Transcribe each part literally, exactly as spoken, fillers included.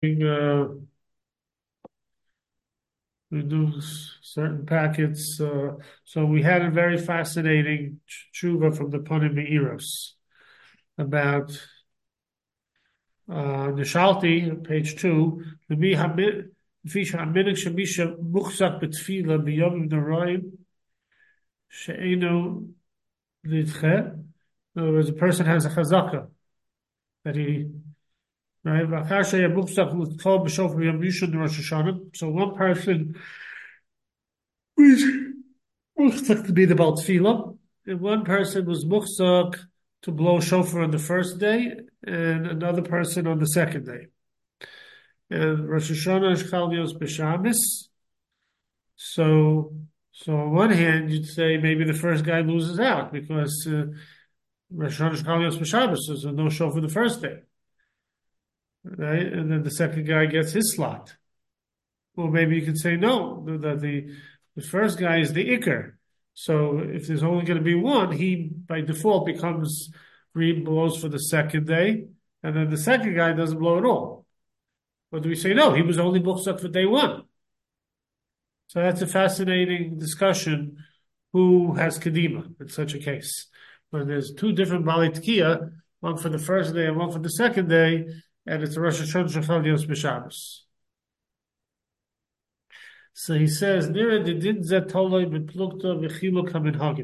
uh, we do s- certain packets. Uh, so we had a very fascinating ch- tshuva from the Ponim Me'iros about uh, Nishalti, page two. L'mi hamid- לפי שהמנהג שמי שמוחזק בתפילה ביום נוראים שאינו נדחה. In other words, a person has a chazaka that he right. ואחר שהיה מוחזק לתפול בשופר ביום ראשון לראש השנה. So one person was muhsak to be the Baal Tefillah, and one person was muhsak to blow shofar on the first day, and another person on the second day. And Rosh Hashanah is Chal Yos B'Shabbos. So, so on one hand, you'd say maybe the first guy loses out because uh, Rosh Hashanah is Chal Yos B'Shabbos, so there's no shofar the first day, right? And then the second guy gets his slot. Or maybe you could say no, that the the first guy is the ikr. So if there's only going to be one, he by default becomes Reed blows for the second day, and then the second guy doesn't blow at all. Or do we say no? He was only muhsak for day one. So that's a fascinating discussion. Who has kedima in such a case? When there's two different bali tkiya, one for the first day and one for the second day, and it's Rosh Hashanah Shachal Yos B'Shabbos. So he says, Nira de din zetoloi beplukta v'chilo kamin hagim.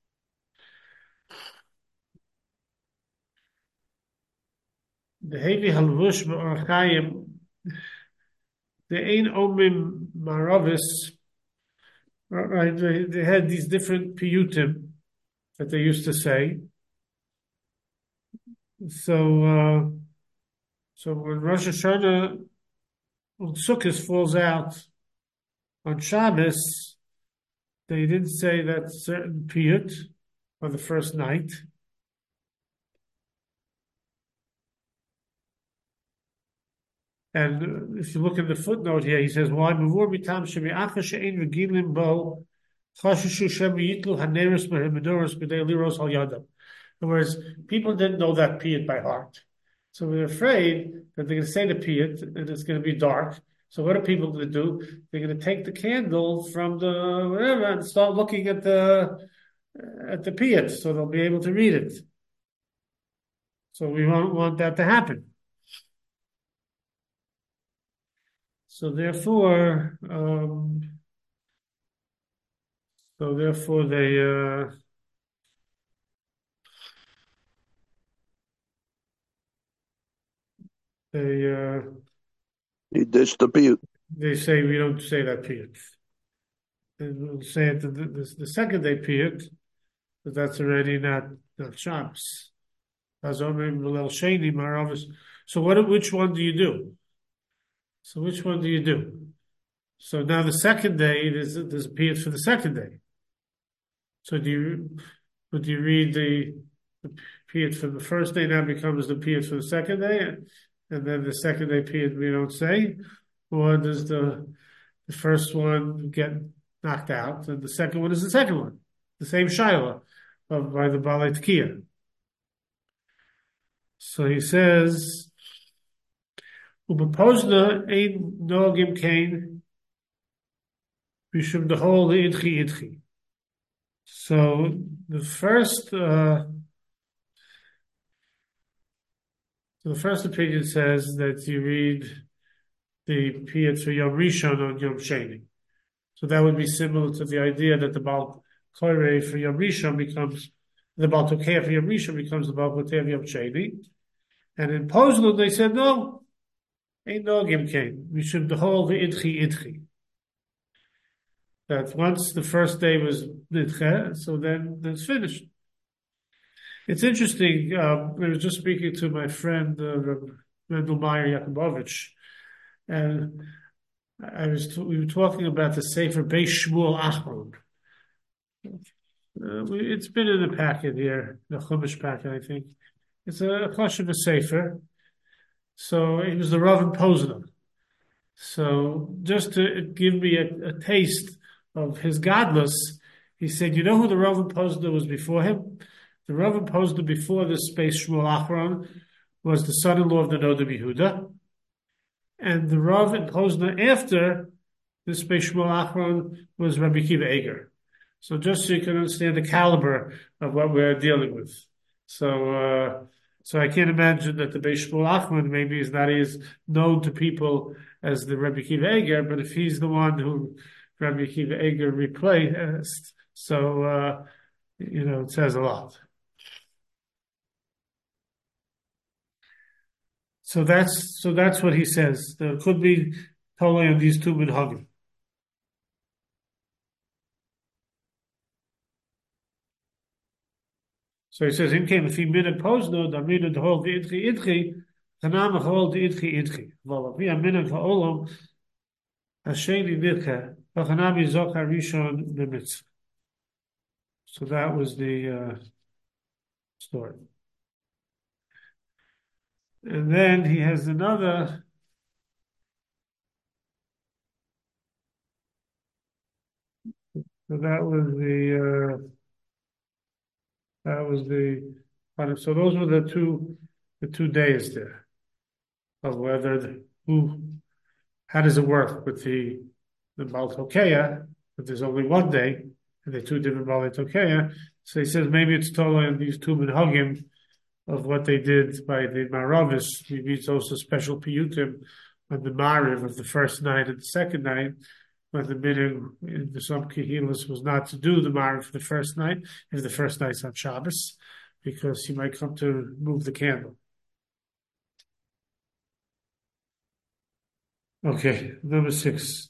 The heavy halvush b'orachayim, the ein omim maravis, right? They, they had these different piyutim that they used to say. So, uh, so when Rosh Hashanah, when Sukkot falls out on Shabbos, they didn't say that certain piyut on the first night. And if you look at the footnote here, he says, "Why mavur mitam shemiacha she'in regilim bo chashishu shem yitlu haneris me'medoros b'dei liros al yadam." In other words, people didn't know that piyut by heart, so we're afraid that they're going to say the piyut and it's going to be dark. So what are people going to do? They're going to take the candle from the whatever and start looking at the at the piyut, so they'll be able to read it. So we don't want that to happen. So therefore, um, so therefore they uh, they uh, He disappeared. they say we don't say that piyut. And we'll say it the, the, the second day piyut, but that's already not not Shabbos. So what? Which one do you do? So which one do you do? So now the second day there's there's a piyut for the second day. So do you would you read the, the piyut for the first day now becomes the piyut for the second day, and then the second day piyut we don't say, or does the the first one get knocked out, and the second one is the second one, the same shaila of by the balei tkiya. So he says, "Ubepozna ein nogim kain bishum dehol idchi idchi." So the first, uh, so the first opinion says that you read the piyut for Yom Rishon on Yom Sheni. So that would be similar to the idea that the Baal Koreh for Yom Rishon becomes the Baal Tokeh for Yom Rishon becomes the Baal Koteh of Yom Sheni. And in Pozlun they said no, ain't no Gimkein. We should hold the idchi idchi. That once the first day was nidche, so then it's finished. It's interesting. Um, I was just speaking to my friend uh, Randall Meyer Yakubovich, and I was we were talking about the Sefer Beis Shmuel Achron. Uh, we, it's been in the packet here, the Chumash packet, I think. It's a question of a Sefer. So it was the Rav and Posner. So just to give me a, a taste of his godless, he said, you know who the Rav and Posner was before him? The Rav and Posner before this space Shmuel Achron was the son-in-law of the Noda Yehuda. and the Rav in Pozna after this Beis Shmuel Achron was Rabbi Akiva Eger. So just so you can understand the caliber of what we're dealing with. So, uh, so I can't imagine that the Beis Shmuel Achron maybe is not as known to people as the Rabbi Akiva Eger, but if he's the one who Rabbi Akiva Eger replaced, so uh, you know, it says a lot. So that's so that's what he says. There could be totally on these two minhagim. So he says, "In came if he minhag posno, da minhag the whole the idchi idchi, tanam whole the idchi idchi. Well, if we are minhag ha'olam, hasheni nidcha, v'chanami zochar rishon b'mitzvah." So that was the uh, story. And then he has another. So that was the. Uh, That was the so those were the two the two days there of whether the, who how does it work with the the Baal Tokeya, but there's only one day and the two different Baal Tokeya. So he says maybe it's totally in these two minhagim of what they did by the Maravis. He means also special piyutim on the Mariv of the first night and the second night. But the minhag in the some kehilas was not to do the Mariv for the first night, if the first night's on Shabbos, because he might come to move the candle. Okay, number six.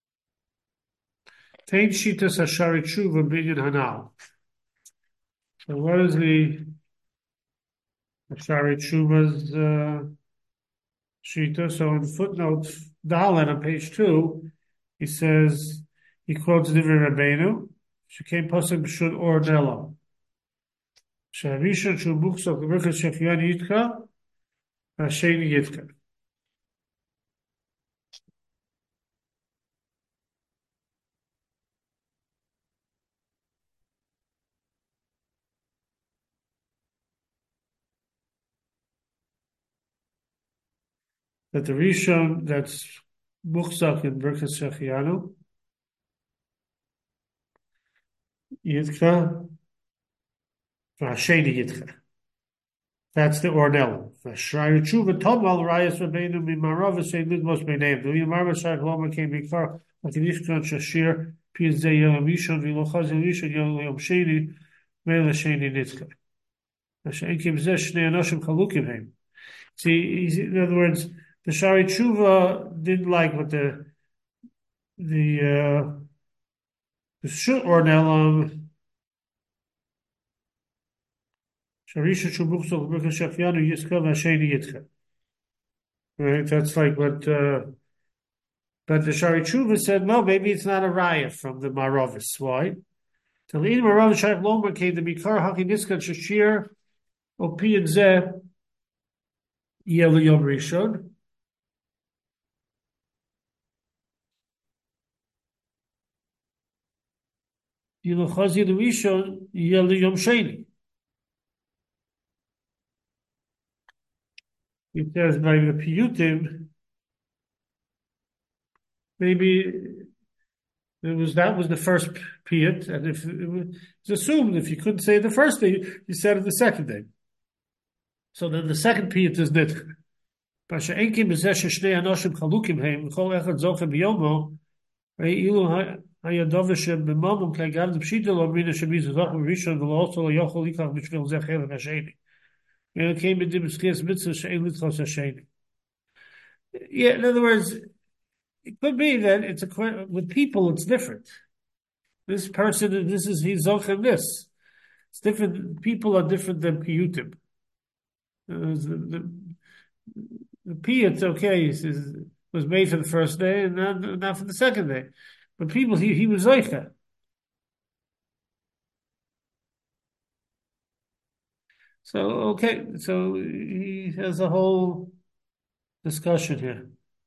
Tain shitas hashari tshuva binyan hanal. So what is the hashari tshuva's uh, shita? So in footnote Dalet on page two, he says, he quotes Divrei Rabbeinu, Shekei Pasuk B'Shul Or Nelo. She'arishon Shu Buksok L'Berkas Shechian Yitka, Hasheni Yitka. That the Rishon, that's Buksok in Berkas Shechianu, Yitka, Hasheni Yitka. That's the Ornel. Shrai Tshuva Tomal Rayas Rabbeinu Mimarav V'Sein Lidmos B'Neim. The Mimarav Shai Lomar came Mikar Latinishkan Shashir Piz Zeh Yom Rishon V'Lochaz Yom Rishon Yom Sheni Me'el Sheni Nitzka. Hashem Kim Zeh Shnei Anoshim Chalukim Heim. See, in other words, the Shari Tshuva didn't like what the the uh, the Shul Ornel Right, that's like what, uh, but the Shari Tshuva said, no, maybe it's not a raya from the Maravis. Why? Till in Maravis Shaykh Lomar came the Mikar Haki Niskan Shashir Opi and Zeh Yel Yom Rishon. Yiluchazi Rishon Yel Yom Sheni. He says by the piyutim, maybe it was that was the first piyut, and if it was assumed if you couldn't say it the first day, you said it the second day. So then the second piyut is nit. Pasha enkim b'zeh shnei anoshim chalukim heim v'chol echad zochem b'yomo ilu hayadov shem b'mamum klei gav d'pshita lo mina shemiz zochem rishon v'lo also lo yochol ikach b'shvil zeh chelek hasheni. Yeah, in other words, it could be that it's a with people. It's different. This person, this is he's zochem this. It's different. People are different than piyutim. Uh, the, the, the piyut, okay, is, was made for the first day and not, not for the second day. But people, he he was zoicha. So, okay, so he has a whole discussion here.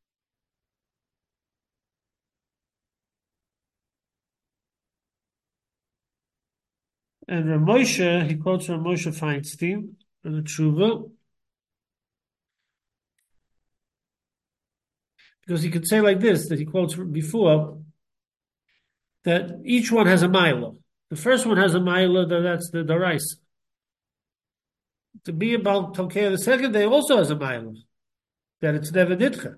And Ramosha, he quotes Ramosha Feinstein in the Tshuva. Because he could say like this, that he quotes before, that each one has a mila. The first one has a mila, that that's the Daraisa. To be about Tokeh the second day also has a mila, that it's never Nidcha.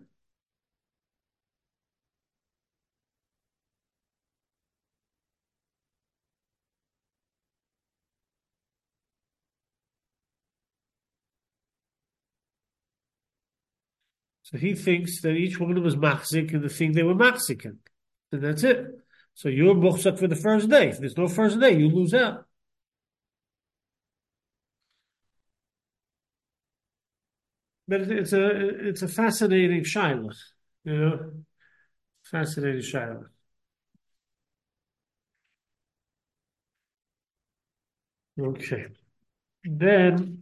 So he thinks that each one was machzik in the thing they were machzik in. And that's it. So you're muchzak for the first day. If there's no first day, you lose out. But it's a it's a fascinating shaila, you know, fascinating shaila. Okay, then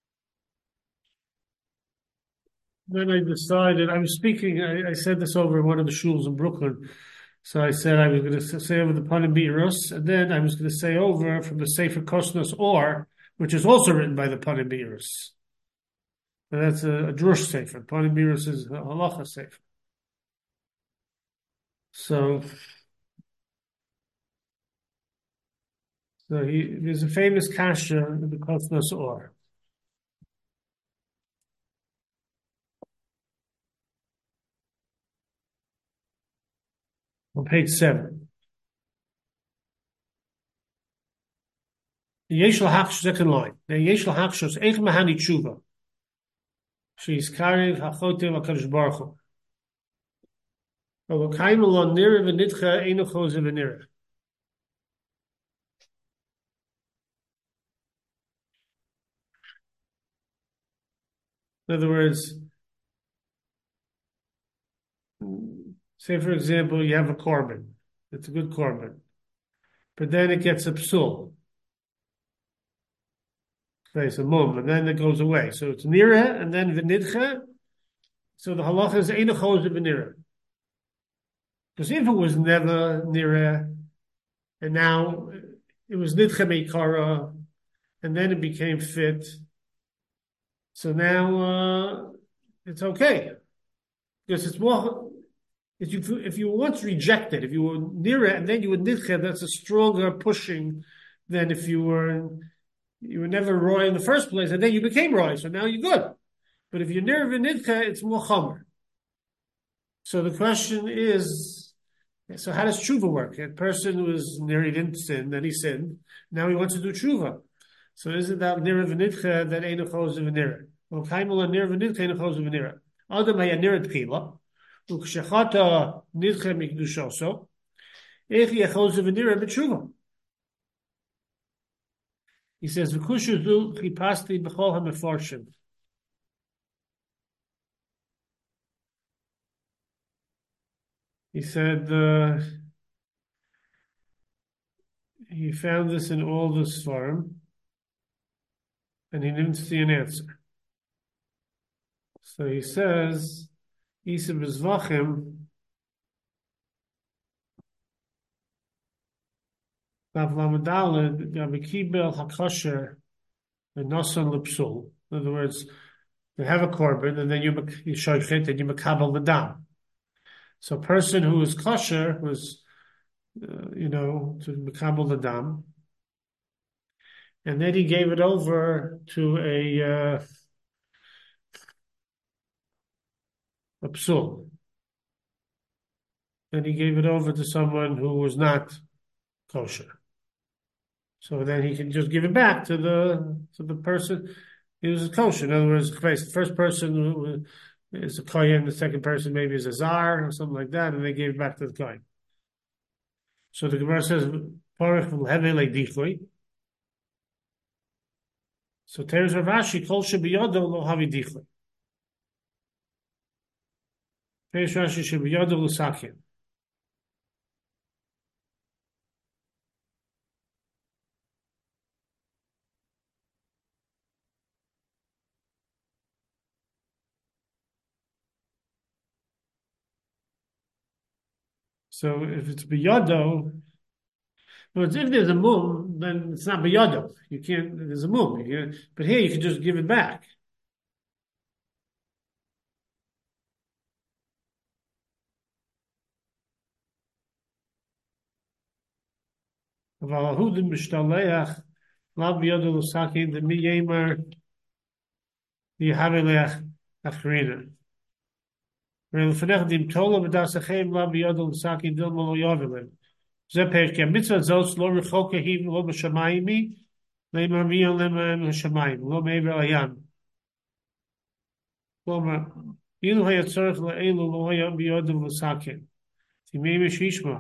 then I decided I was speaking. I, I said this over in one of the shuls in Brooklyn. So I said I was going to say over the Panim Beirus, and then I was going to say over from the Sefer Kosnos Or, which is also written by the Panim Beirus. And that's a, a drush sefer. Panim Beirus is a halacha sefer. So, so he, there's a famous kasha in the Kosnos Or. On page seven. Yesh lahachsh, second line. The yesh lahachshos eich mahani tshuva. She's carrying hachotim HaKadosh Baruch Hu. Olokaim alon nira v'nitcha eino choze v'nira. In other words, say for example, you have a korban. It's a good korban. But then it gets a psul. It's a mum, and then it goes away. So it's nira, and then v'nidcha. So the halacha is eino choze v'nira. Because if it was never nira, and now it was nidcha meikara, and then it became fit, so now uh, it's okay. Because it's more, if you, if you were once rejected, if you were nira and then you were nidcha, that's a stronger pushing than if you were you were never roy in the first place, and then you became roy, so now you're good. But if you're nira v'nidcha, it's more chomer. So the question is, so how does tshuva work? A person was nira, he didn't sin, then he sinned, now he wants to do tshuva. So isn't that nira v'nidcha that ain't a choz v'nira? Well, kaimel nira v'nidcha ain't a choz v'nira. Adam haya nira tchila, ukshechata nidcha mikdushoso, eich yeh choz v'nira b'tshuva. He says, v'kushu zu chipasti b'chol ha-mefarshim. He said, uh, he found this in all the Sfarim, and he didn't see an answer. So he says, Isa b'zvachim, Vav lamadalid, gabekibel hakosher, and nosan lipsul. In other words, you have a korban, and then you you shoychet, and you makabel the dam. So a person who is kosher was, uh, you know, to makabel the dam, and then he gave it over to a uh, a psul. And he gave it over to someone who was not kosher. So then he can just give it back to the to the person who was kosher. In other words, the first person who is a kohen, the second person maybe is a zar or something like that, and they gave it back to the kohen. So the Gemara says, "Parach v'leheve le'dichloi." So Teres Rav Ashi, Kol shebiyodo lo havi dichloi. Teres Rashi shebiyodo lo sakin. So if it's biyado, well, if there's a mum, then it's not biyado. You can't. There's a mum. You can't, but here you can just give it back. אבל ההודים משתלח, לאו ביודו לסכין, דמי יאמר, יהווה לך אחרינה. ולפניך דים תולה ודסכם, לאו ביודו לסכין, דילמה לא יובל להם. זה פרק, כי המצווה זאת לא רחוקה היא ולא בשמיים היא, לאמר מי עליהם השמיים, לא מעבר לים. כלומר, אילו היה צורך לאלו לא היה ביודו לסכין. תימי שישמע.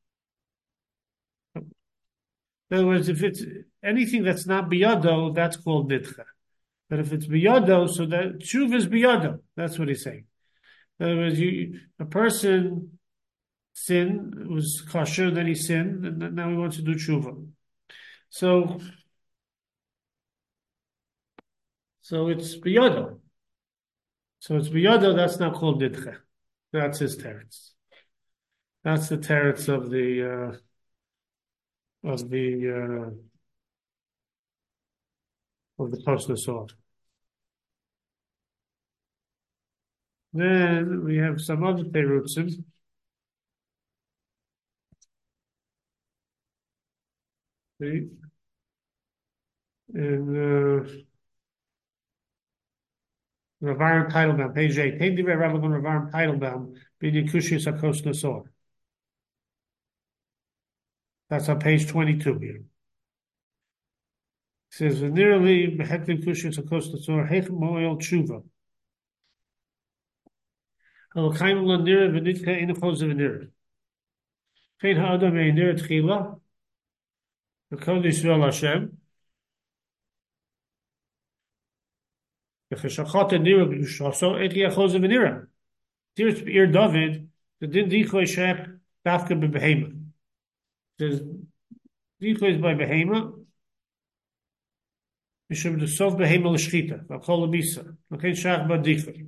In other words, if it's anything that's not biyado, that's called nidcha. But if it's biyado, so that tshuva is biyado. That's what he's saying. In other words, you, a person sinned, was kosher, then he sinned, and now he wants to do tshuva. So, so it's biyado. So it's biyado, that's not called nidcha. That's his teretz. That's the teretz of the, uh, of the, uh, of the Tosfos Sod. Then we have some other terutzim. See? And uh, Rav Aharon Teitelbaum, page eight. Ein divrei Rav Rav Aharon Teitelbaum, b'inyan Kushiyas HaKos Nesor. That's on page twenty-two here. It says, "V'nirali b'heklim Kushiyas HaKos Nesor heich mo'el tshuva. Halakayim lo nira v'nitcha ein choz v'nira. Fein ha'adam ein nira tchila v'kol Yisrael Hashem. V'cheshachat nira b'yushaso et li'achoz v'nira. Tirz b'ir David the din dichoy shech dafka b'behema. Says dichoy is by behema. Mishum the sof behema l'shchita v'chol l'misa. L'kein shach b'dichoy.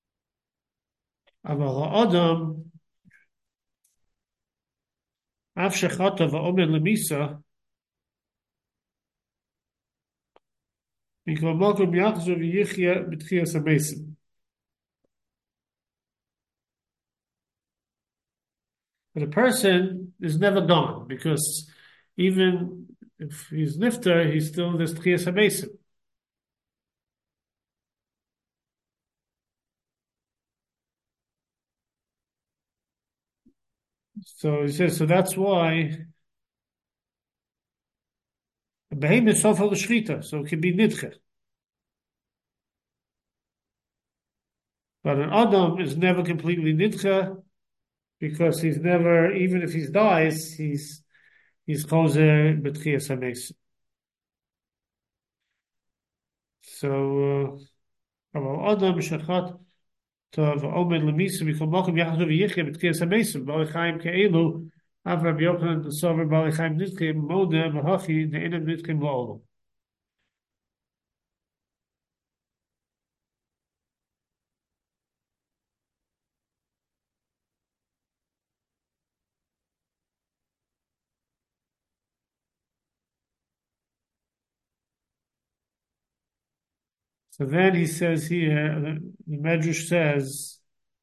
Aval ha'adam af shechata v'omer l'misa mikol malkum yachzor v'yichya b'tchiyas ha'mesim. But a person is never gone because even if he's nifter, he's still in this tchiyas hamesim. So he says, so that's why a behem is sofa l'shchita, so it can be nidche. But an adam is never completely nidche because he's never, even if he dies, he's he's chozer b'tchiyas hamesim. So, uh, adam shechat tov omed lemisa mikol makom yachzor v'yichya b'tchiyas hamesim b'alei chaim ke'elu av Rabbi Yochanan the sover b'alei chaim nidchim moda v'hachi de'enam nidchim la'olam. So then he says here, the, the Medrash says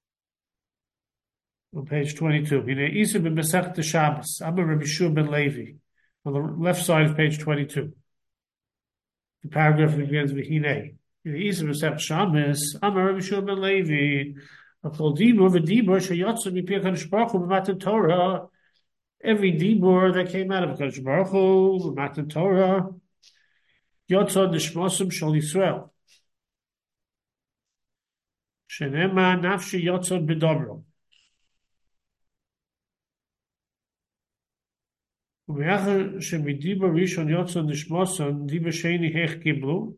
on page twenty-two, Hine Isa ben Masechta Shabbos, Amar Rabbi Shua ben Levi, on the left side of page twenty-two. The paragraph begins with Hine. Hine Isa ben Masechta Shabbos, Amar Rabbi Shua ben Levi, Akol Dibur v'Dibur sheyotzu mipei HaKadosh Baruch Hu b'matan Torah. Every Dibur that came out of HaKadosh Baruch Hu b'matan Torah, Yotzu Nishmosum Shal Yisrael. Shenema nafshi yotzod b'dobro. U'me'achar shemidiba rishon yotzod nishmoson diba sheni hech kiblu.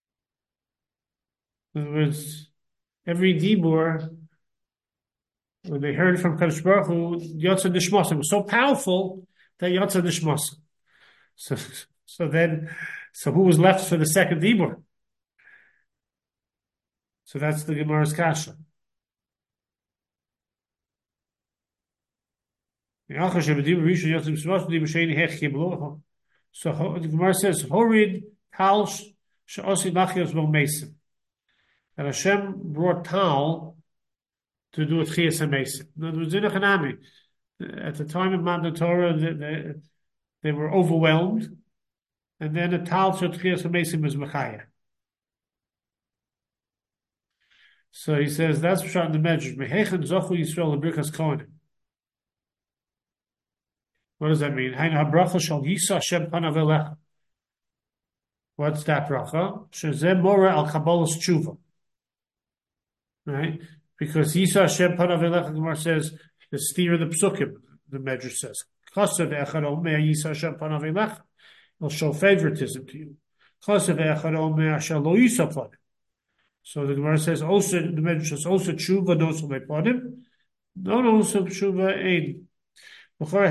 In other words, every dibur, when they heard from Kadosh Baruch Hu, yotzod nishmoson was so powerful that yotzod nishmoson. So, so then, so who was left for the second dibur? So that's the Gemara's kasha. So the Gemara says, Horid Tal Sha'osi Machios Mesim. And Hashem brought Tal to do a Tchias HaMesim. In other words, at the time of Matan Torah, the, the, they were overwhelmed, and then a tal to Tchias HaMesim was Mechaya. So he says that's what in the Medrash. Mehechen Zochu Yisrael Lebrichas Kohanim. What does that mean? Hainu habracha shal Yisa Hashem panav elecha. What's that bracha? Shezeh mora al Kabbalas tshuva. Right? Because Yisa Hashem panav elecha, the Gemara says, the steer of the psukim, the Medrash says. Chasav echad omer Yisa Hashem panav elecha. He'll show favoritism to you. Chasav echad omer shal lo Yisa panav. So the Gemara says also, the Medrash says also tshuva knows who may panav. No, no, also tshuva ein. So the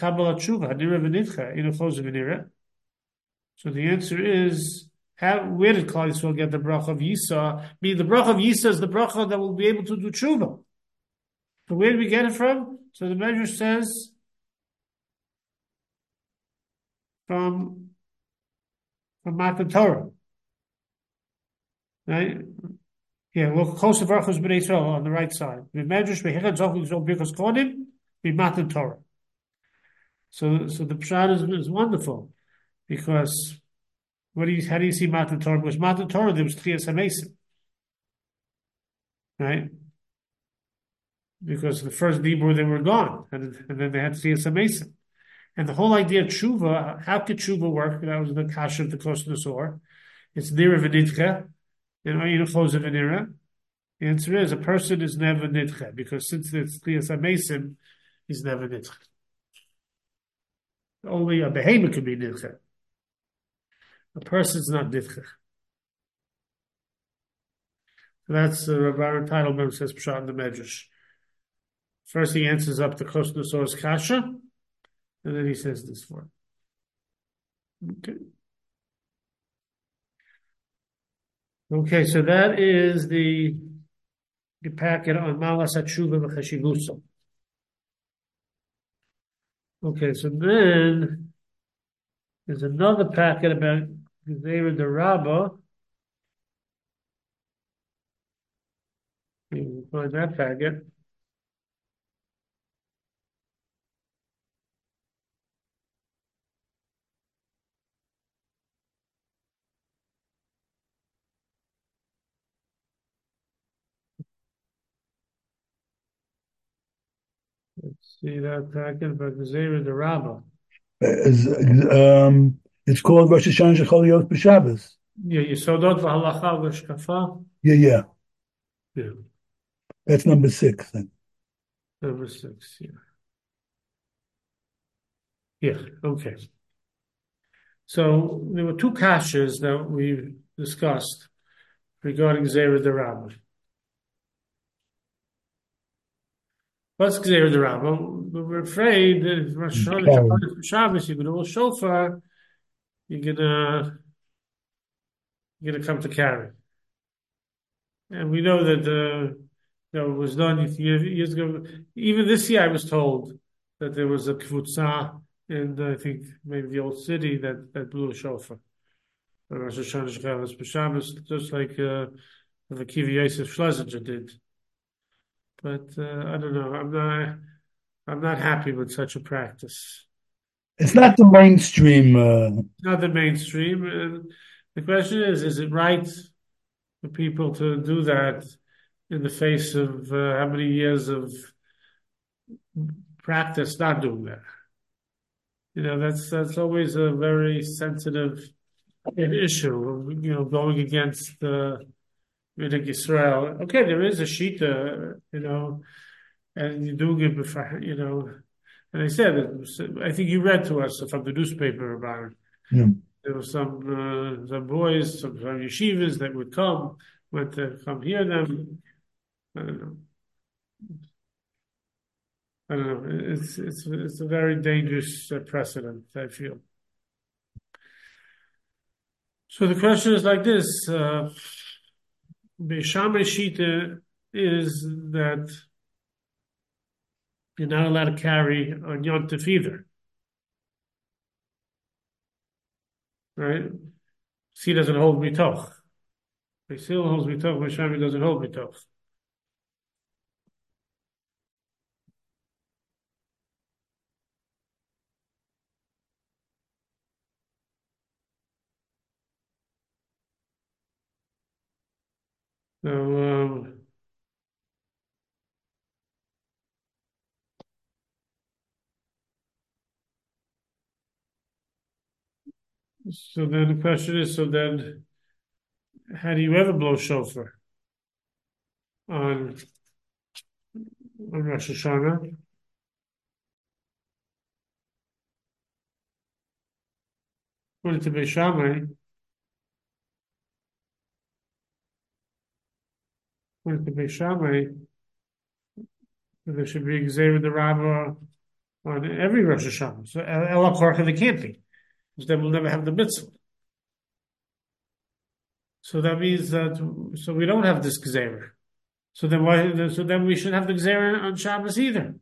answer is, how, where did Klal Yisrael get the bracha of Yisa? I mean, the bracha of Yisa is the bracha that will be able to do tshuva. So where did we get it from? So the Medrash says, from, from Matan Torah. Right? Yeah, look, close to Baruch B'nai Yisrael on the right side. The Medrash, V'hechad Zochu Yisrael Birkas Kohanim, Matan Torah. So, so the pshat is, is wonderful, because what do you, how do you see Matan Torah? Because Matan Torah there was Tchias HaMesim, right? Because the first Dibur they were gone, and, and then they had Tchias HaMesim, and the whole idea of tshuva. How could tshuva work? That was the kasha of the Kosher Sor. It's nira v'nidcha, you know, you know, close of nira. The answer is a person is never nidcha, because since it's Tchias HaMesim, he's never nidcha. Only a behemoth can be nidcha. A person's not nidcha. So that's the uh, Rabbi Teitelbaum says pshat in the Medrash. First he answers up the Kosher Sor's kasha, and then he says this for it. Okay. Okay, so that is the the packet on Malas HaTshuva v'Chashivusa. Okay, so then there's another packet about Gezerah D'Rabba. You can find that packet. Let's see that packet about Gezerah D'Rabba. Um, it's called Rosh Hashanah Shechol Yot B'Shabbos. Yeah, Yesodot v'Halacha v'Shkafa. Yeah, yeah. Yeah. That's number six then. Number six, yeah. Yeah, okay. So there were two kashas that we discussed regarding Gezerah D'Rabba. What's Gezerah D'Rabba? We're afraid that if Rosh Hashanah Shabbos, you're going to hold shofar, you're gonna you're gonna come to carry. And we know that uh, you know, it was done years ago. Even this year, I was told that there was a kvutzah in I think maybe the old city that, that blew a shofar. Rosh Hashanah Shabbos, just like uh, the Kivi Yosef Schlesinger did. But uh, I don't know. I'm not. I'm not happy with such a practice. It's not the mainstream. Uh... It's not the mainstream. Uh, the question is: is it right for people to do that in the face of uh, how many years of practice not doing that? You know, that's that's always a very sensitive issue. You know, going against the Riddick Yisrael. Okay, there is a shita, you know, and you do give, you know, and I said, I think you read to us from the newspaper about it. Yeah. There were some uh, some boys, some, some yeshivas that would come, went to come hear them. I don't know. I don't know. It's it's it's a very dangerous uh, precedent, I feel. So the question is like this: uh, Beishamai Shita is that you're not allowed to carry on Yom Tov either, right? He doesn't hold mitoch. He still holds mitoch. Beishamai doesn't hold mitoch. So, um, so then the question is, so then how do you ever blow shofar on, on Rosh Hashanah? According to Beis Shammai, according to Beis Shammai, there should be Xavier the Rabbah on every Rosh Hashanah. So Ela Korcha they can't be, because then we'll never have the mitzvah. So that means that so we don't have this Xavier. So then why? So then we should have the Xavier on Shabbos either.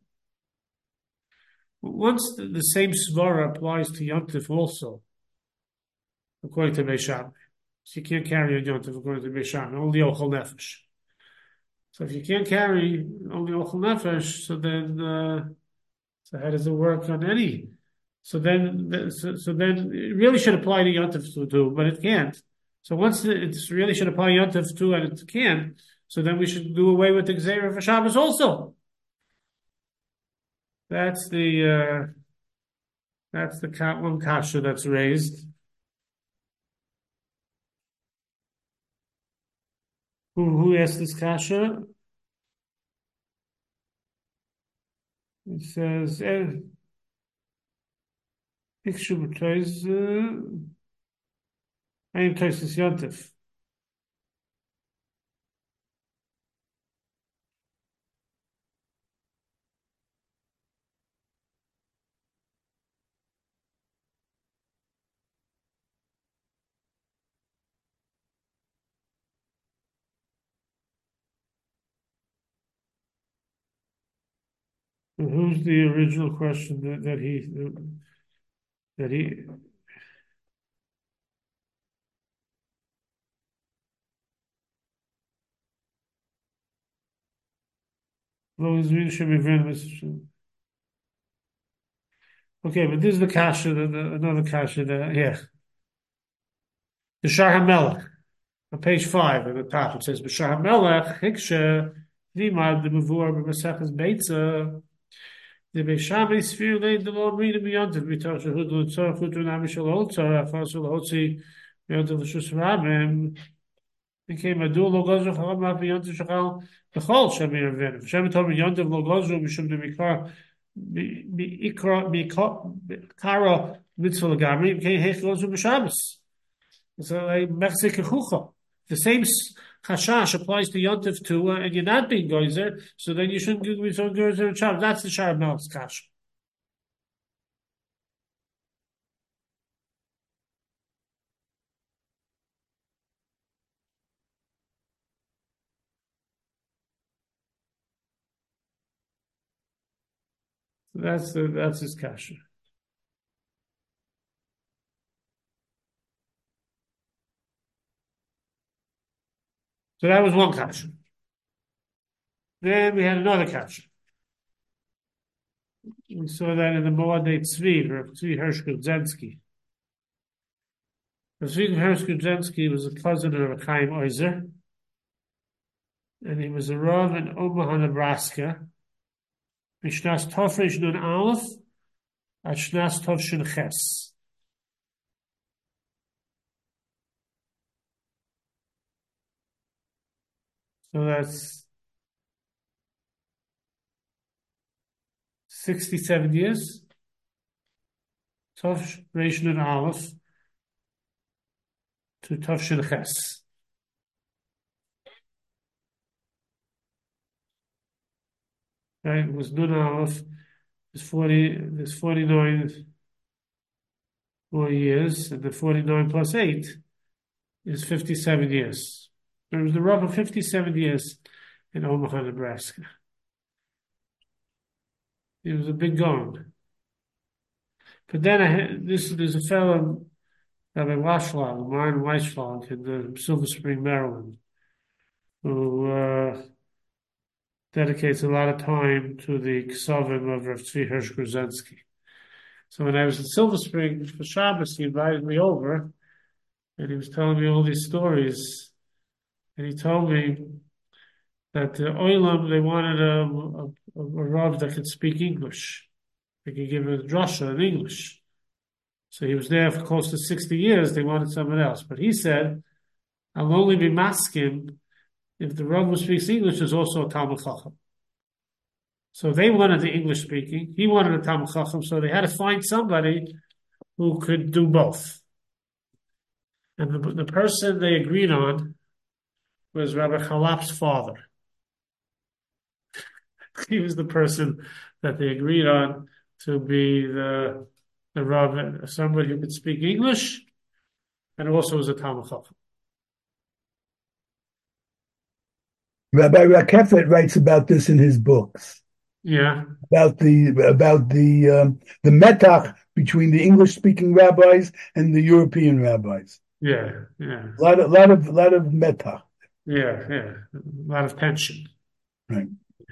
Once the, the same svara applies to Yom Tov also, according to Beis Shammai, so you can't carry a Yom Tov according to Beis Shammai, only Ochel Nefesh. So if you can't carry only Ochel Nefesh, so then uh, so how does it work on any? So then, so, so then it really should apply to Yom Tov too, but it can't. So once it really should apply Yom Tov too, and it can't, so then we should do away with the Gzeira for Shabbos also. That's the uh, that's the one kasha that's raised. Who who asked this kasha? It says, "Picture b'tois, I am toises Yom Tov." And who's the original question that, that he that he Okay, but this is the kasha, the, the, another kasha that yeah. The Shar HaMelech, on page five at the top, it says B'Shar HaMelech Hiksha Nimad the Mavur B'Maseches Beitza the Beis Shammai Sfir Leid the Lord Rina B'Yontiv B'Tosh Shehud L'Tzor Chutun Amishal Oltzor Afasul Hotzi B'Yontiv L'Shus Rabim became a dual Logozru Chalam Rav B'Yontiv Shachal B'Chol Shamir V'Yontiv Shem Tov B'Yontiv Logozru B'Shem D'Mikar B'Ikra B'Kara Mitzvah L'Gamri became Hech Logozru B'Shabbos. So like the same chashash applies to Yontif too, uh, and you're not being goyzer, so then you shouldn't be so goyzer and Shabbos. That's the Shar HaMelech's kasha. That's the that's his kasha. So that was one kasha. Then we had another kasha. We saw that in the Moadei Tzvi, or Tzvi Hirsch Gudzinski. Tzvi Hirsch Gudzinski was a cousin of Chaim Oizer, and he was a Rav in Omaha, Nebraska. Mishnas Tofresh Nun Aleph, at Shnas Tov Shin Ches. So that's sixty-seven years. Tov Reish Nun Aleph to Tov Shin Ches. Right, it was Nun Aleph. There's forty. There's forty-nine more years, and the forty-nine plus eight is fifty-seven years. There was the rub of fifty-seven years in Omaha, Nebraska. It was a big going. But then I had, this there's a fellow, Rabbi Washlag, Martin Weisflag, in the Silver Spring, Maryland, who uh, dedicates a lot of time to the Ksavim of Rav Tzvi Hirsch Gruzensky. So when I was in Silver Spring for Shabbos, he invited me over, and he was telling me all these stories. and he told me that the Olam, they wanted a, a, a Rav that could speak English. They could give a drasha in English. So he was there for close to sixty years. They wanted someone else. But he said, I'll only be masking if the Rav who speaks English is also a Talmud Chacham. So they wanted the English speaking. He wanted a Talmud Chacham. So they had to find somebody who could do both. And the, the person they agreed on was Rabbi Chalap's father. He was the person that they agreed on to be the the Rav, somebody who could speak English, and also was a Talmud Chacham. Rabbi Rakefet writes about this in his books. Yeah, about the about the um, the metach between the English-speaking rabbis and the European rabbis. yeah, yeah. A lot of lot of lot of metach. Yeah, yeah. A lot of tension. Right.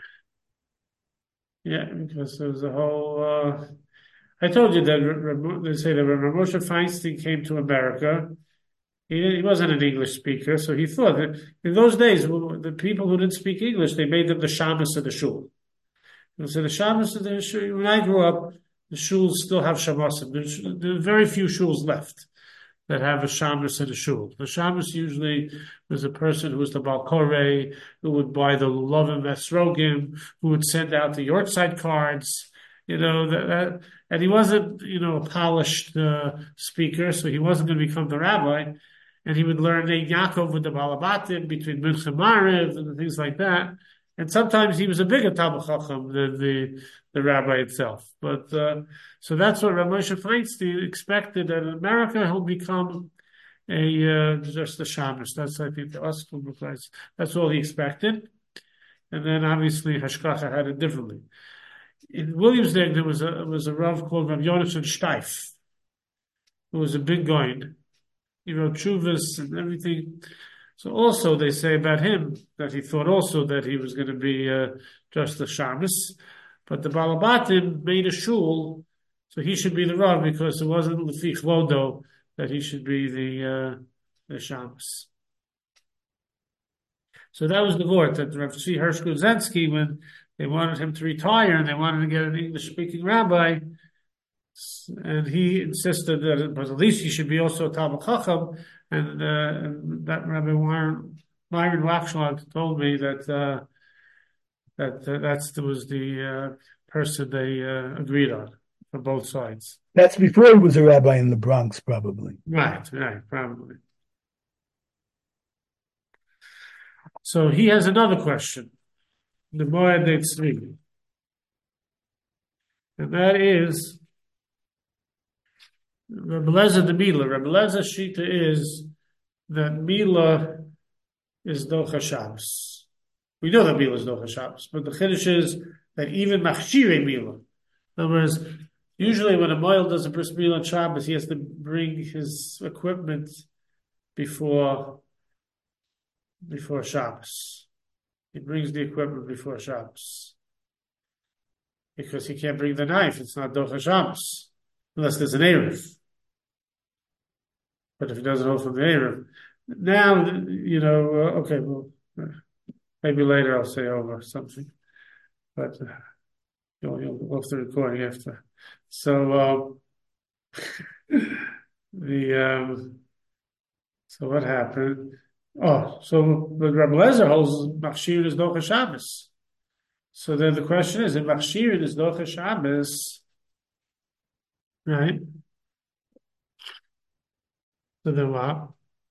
Yeah, because there was a whole. Uh, I told you that they say that when Moshe Feinstein came to America, he, he wasn't an English speaker, so he thought that in those days, the people who didn't speak English, they made them the shamus of the shul. And so the shamus of the shul, when I grew up, the shuls still have shamasim. There's, there are very few shuls left that have a shamus in the shul. The shamus usually was a person who was the balkorei, who would buy the lulavim esrogim, who would send out the yortzeit cards. You know, that, that, and he wasn't, you know, a polished uh, speaker, so he wasn't going to become the rabbi. And he would learn Ein Yaakov with the Balabatim between Mincha Mariv and things like that. And sometimes he was a bigger Talmud Chacham than the, the rabbi itself. But uh, so that's what Rav Moshe Feinstein expected that in America he'll become a uh, just a shamus. That's I think the Oscar price. That's all he expected. And then obviously Hashkacha had it differently. In Williamsburg there was a was a Rav called Rav Yonatan Steif, who was a big goyin. He wrote Chuvas and everything. So also they say about him that he thought also that he was going to be uh, just the shamus, but the Balabatim made a shul, so he should be the Rav because it wasn't Lefi Chvodo that he should be the uh, the shamus. So that was the word that Rav Tzvi Hirsch Guzensky, when they wanted him to retire and they wanted to get an English-speaking rabbi, and he insisted that it was at least he should be also a Talmud Chacham, and, uh, and that Rabbi Myron, Myron Wachschlag told me that uh, that uh, that's was the uh, person they uh, agreed on for both sides. That's before he was a rabbi in the Bronx, probably. Right, right, probably. So he has another question, the Moed Tzvi, and that is Rabbi Lezer the Mila. Rabbi Lezer Shita is that Mila is Docha Shabbos. We know that Mila is Docha Shabbos, but the Chiddush is that even Machshirei Mila. In other words, usually when a Moel does a bris Mila on Shabbos, he has to bring his equipment before before Shabbos. He brings the equipment before Shabbos because he can't bring the knife. It's not Docha Shabbos unless there's an Erev. But if he doesn't hold from the Erev, now, you know, uh, okay, well, maybe later I'll say over something. But uh, you'll, you'll go off the recording after. So, um, the, um, so what happened? Oh, so the Rabbi Lezer holds Machshir is Docha Shabbos. So then the question is, if Machshir is Docha Shabbos, right? So then what?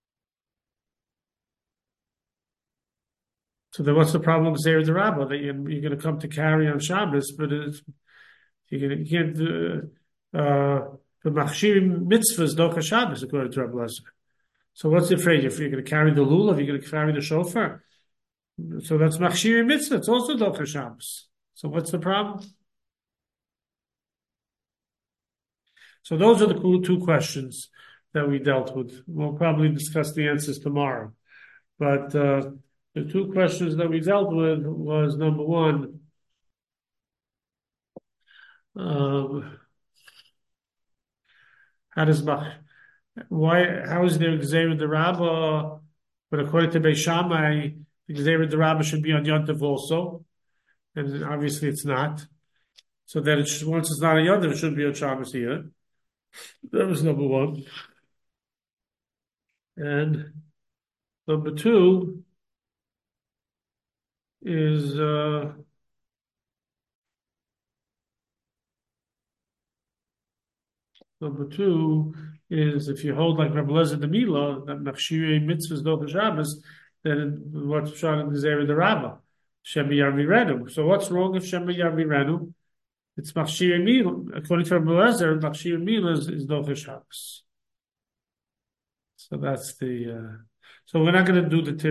So then what's the problem with Zera D'Rabba that you're, you're going to come to carry on Shabbos, but it's, you're going to, you can't, uh, uh, the Machshir mitzvah is Docha Shabbos, according to Rabbi Lezer. So what's the afraid? If you're going to carry the lulav, you're going to carry the shofar. So that's Machshir mitzvah. It's also Docha Shabbos. So what's the problem? So those are the two questions that we dealt with. We'll probably discuss the answers tomorrow. But uh, the two questions that we dealt with was, number one, um, how does Mach, why, how is there Gzeira D'Rabba But according to Beis Shammai, the Gezerah D'Rabba should be on Yontif also, and obviously it's not. So that it should, once it's not a Yontif, it shouldn't be on Shabbos here. That was number one. And number two is uh, number two is if you hold like Rabbi Lezer the Mila that machshirei mitzvahs do Shabbos, then what's shot in the Gezerah D'Rabba Shem Yarvirenu. So what's wrong if Shem Yarvirenu? It's machshirei Mila. According to Rabbi Lezer, machshirei Mila is, is do Shabbos. So that's the. Uh, so we're not going to do the.